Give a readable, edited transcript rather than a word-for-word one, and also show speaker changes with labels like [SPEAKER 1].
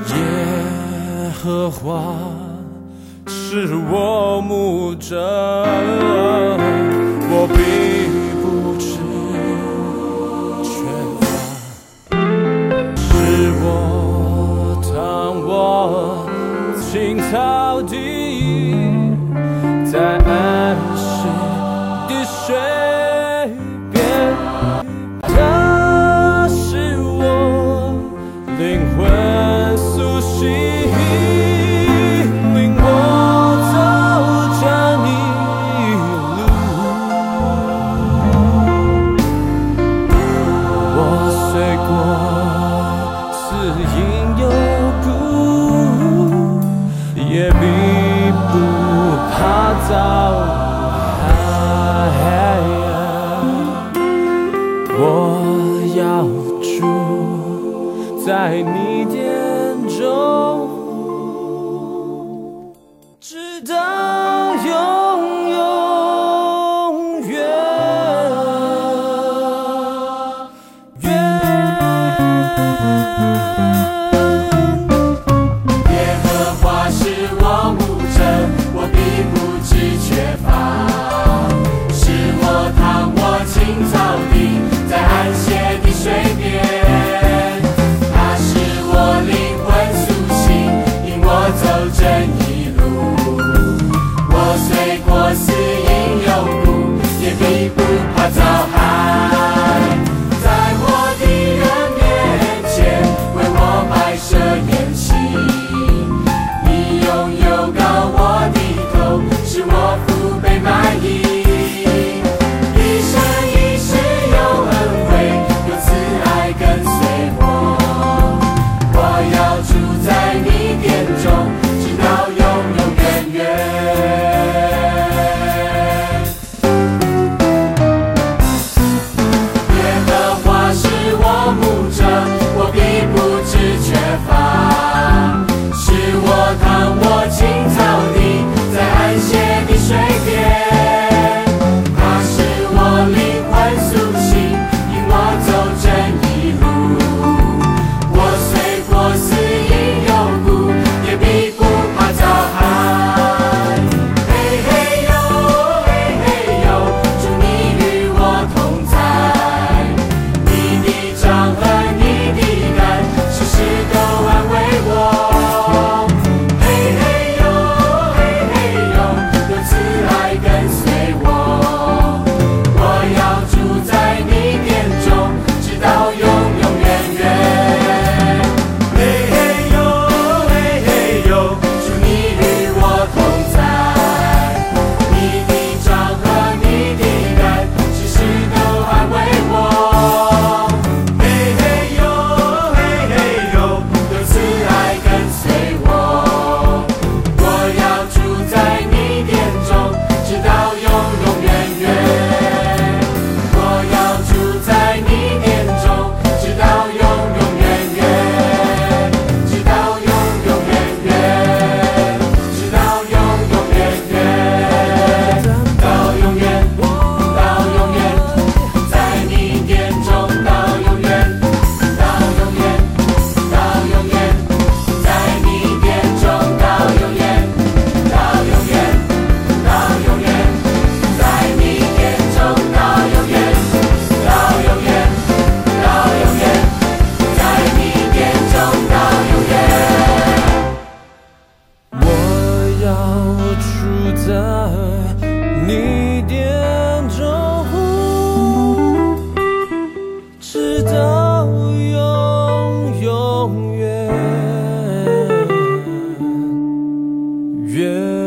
[SPEAKER 1] 耶和华是我牧者，我必不致缺乏。是我躺卧青草地，在安息的水边，它使我灵魂苏醒，领我走这逆路。我虽过死荫幽谷，也必不怕遭害。我要住在你殿中，直到永远。
[SPEAKER 2] 耶和华是我牧者，我必不致缺乏。是我躺卧青草地，在安歇的水边。他使我灵魂苏醒，引我走正义路。我虽过死荫幽谷，也必不怕遭害。在我的人面前，为我摆设筵席。你用油膏我的头，使我腹背满溢。一生一世有恩惠，有慈爱跟随我。我要住在你殿中，直到永永远远。耶和华是我牧者，我必不致缺乏。是我躺卧青草地，在安歇的水边。他使我灵魂苏醒，引我走正义路。我虽过死荫幽谷，也必不怕遭害。嘿嘿呦，嘿嘿呦，主你与我同在。你的杖和你的竿，时时都安慰我。嘿嘿呦，嘿嘿呦，有慈爱跟随我。我要住在你殿中，直到永永远远。嘿嘿呦，嘿嘿呦，主你与我同在。你的杖和你的竿，时时都安慰我。嘿嘿呦，嘿嘿呦，有慈爱跟随我。我要住在你殿中，直到永永远远。我要住在你殿中，直到永永远远，直到永永远远，直到永永远远，到永远，到永远，在你殿中到永远，到永远，到永远，在你殿中到永远，到永远，到永远，在你殿中到永远，到永远，到永远，在你殿中到永远。
[SPEAKER 1] 我要住在你殿中，直到永远。